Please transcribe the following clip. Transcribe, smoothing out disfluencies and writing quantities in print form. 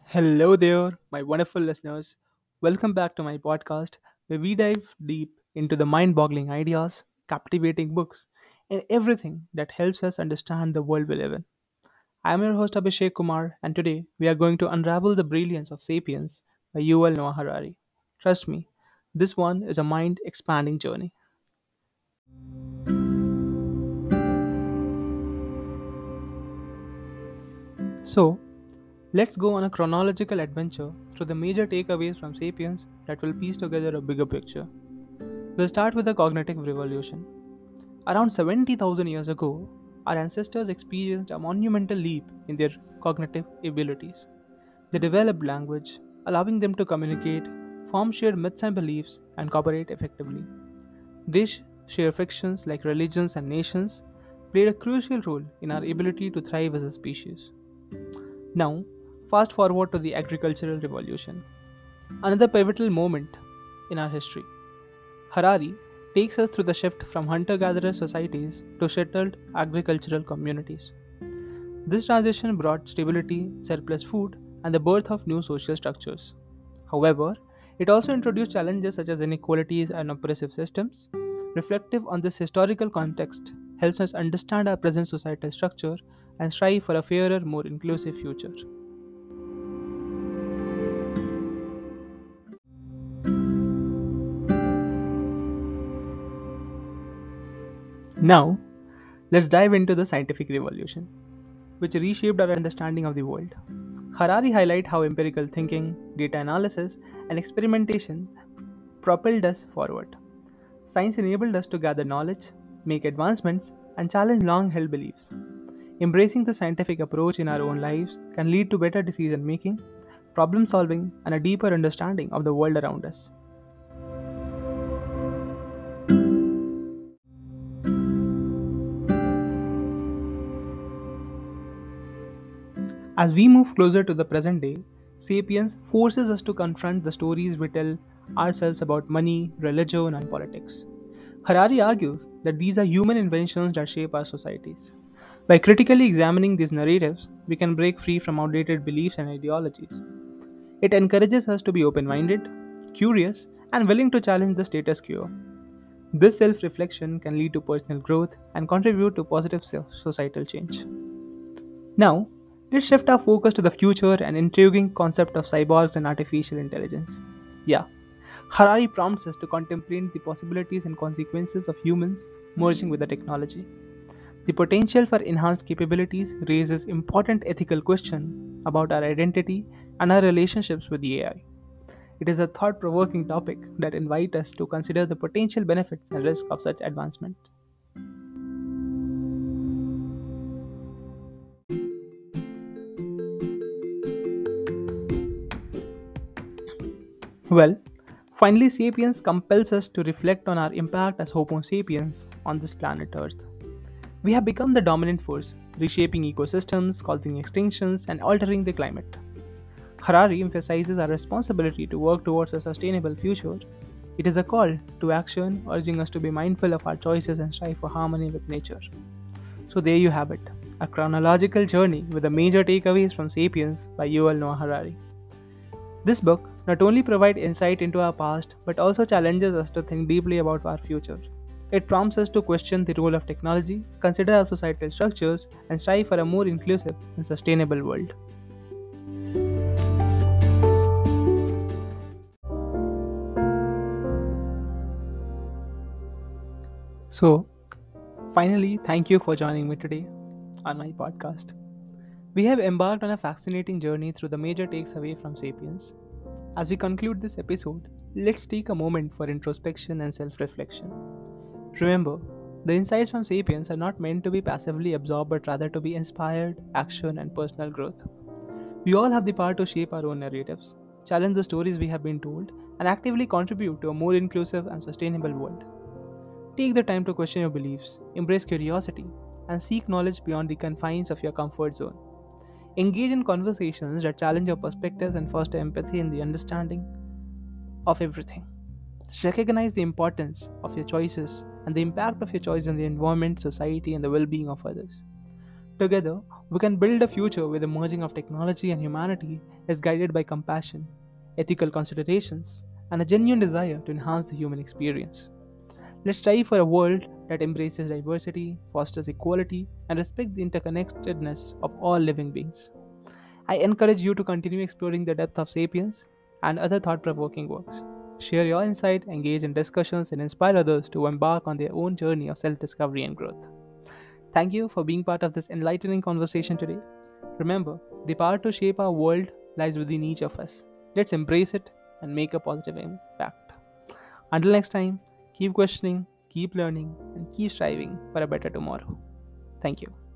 Hello there, my wonderful listeners. Welcome back to my podcast where we dive deep into the mind boggling ideas, captivating books, and everything that helps us understand the world we live in. I'm your host Abhishek Kumar, and today we are going to unravel the brilliance of Sapiens by Yuval Noah Harari. Trust me, this one is a mind expanding journey. So, let's go on a chronological adventure through the major takeaways from Sapiens that will piece together a bigger picture. We'll start with the cognitive revolution. Around 70,000 years ago, our ancestors experienced a monumental leap in their cognitive abilities. They developed language, allowing them to communicate, form shared myths and beliefs, and cooperate effectively. These shared fictions, like religions and nations, played a crucial role in our ability to thrive as a species. Now, fast forward to the agricultural revolution, another pivotal moment in our history. Harari takes us through the shift from hunter gatherer societies to settled agricultural communities. This transition brought stability, surplus food, and the birth of new social structures. However, it also introduced challenges such as inequalities and oppressive systems. Reflective on this historical context helps us understand our present societal structure and strive for a fairer, more inclusive future. Now, let's dive into the scientific revolution, which reshaped our understanding of the world. Harari highlight how empirical thinking, data analysis, and experimentation propelled us forward. Science enabled us to gather knowledge, make advancements, and challenge long-held beliefs. Embracing the scientific approach in our own lives can lead to better decision making, problem solving, and a deeper understanding of the world around us. As we move closer to the present day, Sapiens forces us to confront the stories we tell ourselves about money, religion, and politics. Harari argues that these are human inventions that shape our societies. By critically examining these narratives, we can break free from outdated beliefs and ideologies. It encourages us to be open minded, curious, and willing to challenge the status quo. This self reflection can lead to personal growth and contribute to positive societal change. Now, let's shift our focus to the future and intriguing concept of cyborgs and artificial intelligence. Yeah, Harari prompts us to contemplate the possibilities and consequences of humans merging with the technology. The potential for enhanced capabilities raises important ethical questions about our identity and our relationships with the AI. It is a thought provoking topic that invites us to consider the potential benefits and risks of such advancement. Well, finally, Sapiens compels us to reflect on our impact as Homo sapiens on this planet Earth. We have become the dominant force, reshaping ecosystems, causing extinctions, and altering the climate. Harari emphasizes our responsibility to work towards a sustainable future. It is a call to action, urging us to be mindful of our choices and strive for harmony with nature. So, there you have it, a chronological journey with the major takeaways from Sapiens by Yuval Noah Harari. This book not only provides insight into our past but also challenges us to think deeply about our future. It prompts us to question the role of technology, consider our societal structures, and strive for a more inclusive and sustainable world. So, finally, thank you for joining me today on my podcast. We have embarked on a fascinating journey through the major takes away from Sapiens. As we conclude this episode, let's take a moment for introspection and self reflection. Remember, the insights from Sapiens are not meant to be passively absorbed but rather to be inspired, action, and personal growth. We all have the power to shape our own narratives, challenge the stories we have been told, and actively contribute to a more inclusive and sustainable world. Take the time to question your beliefs, embrace curiosity, and seek knowledge beyond the confines of your comfort zone. Engage in conversations that challenge your perspectives and foster empathy in the understanding of everything. Recognize the importance of your choices and the impact of your choice on the environment, society, and the well being of others. Together, we can build a future where the merging of technology and humanity is guided by compassion, ethical considerations, and a genuine desire to enhance the human experience. Let's strive for a world that embraces diversity, fosters equality, and respects the interconnectedness of all living beings. I encourage you to continue exploring the depth of Sapiens and other thought provoking works. Share your insight, engage in discussions, and inspire others to embark on their own journey of self discovery and growth. Thank you for being part of this enlightening conversation today. Remember, the power to shape our world lies within each of us. Let's embrace it and make a positive impact. Until next time, keep questioning, keep learning, and keep striving for a better tomorrow. Thank you.